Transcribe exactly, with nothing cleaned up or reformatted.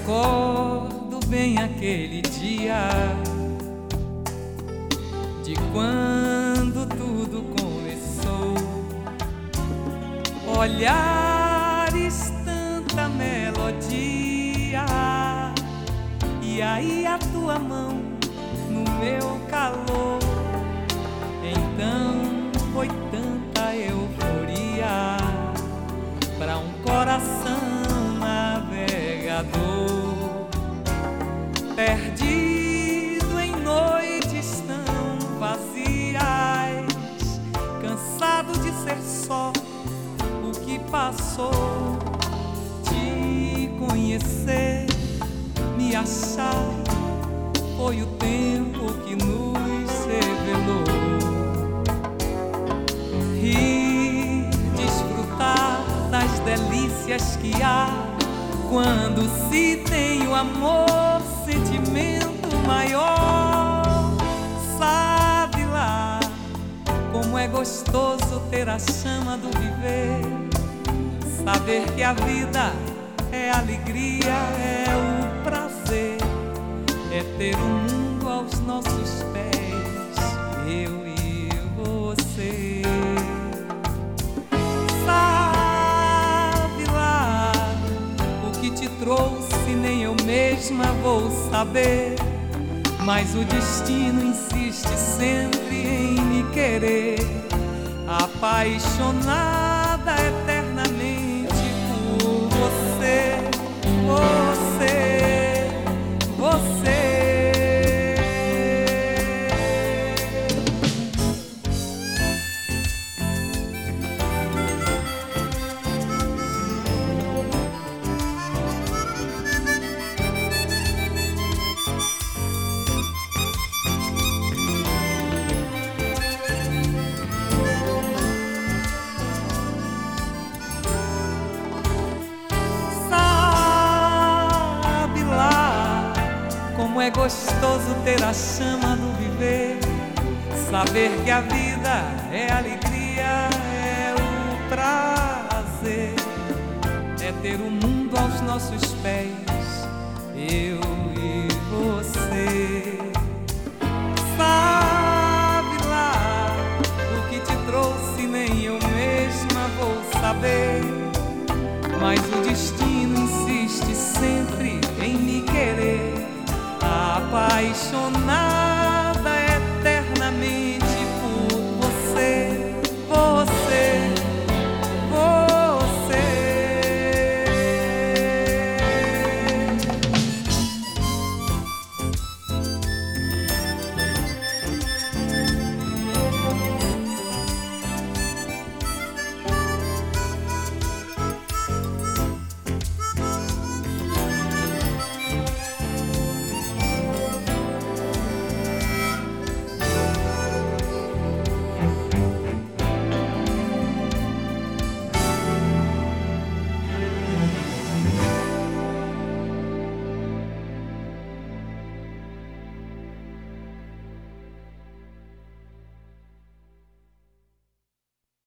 recordo bem aquele dia de quando tudo começou. Olhares, tanta melodia, e aí a tua mão no meu calor. Então foi tanta euforia para um coração navegador, perdido em noites tão vazias, cansado de ser só o que passou. Te conhecer, me achar, foi o tempo que nos revelou. Rir, desfrutar das delícias que há quando se tem o amor, sentimento maior. Sabe lá como é gostoso ter a chama do viver, saber que a vida é alegria, é o prazer, é ter o mundo aos nossos pés, eu e você. Sabe lá o que te trouxe, nem eu mesma vou saber, mas o destino insiste sempre em me querer, apaixonada eternamente por você, você, você. Como é gostoso ter a chama do viver, saber que a vida é alegria, é o prazer, é ter o mundo aos nossos pés, eu e você. Sabe lá o que te trouxe, nem eu mesma vou saber, mas o destino insiste sempre em me querer, apaixonado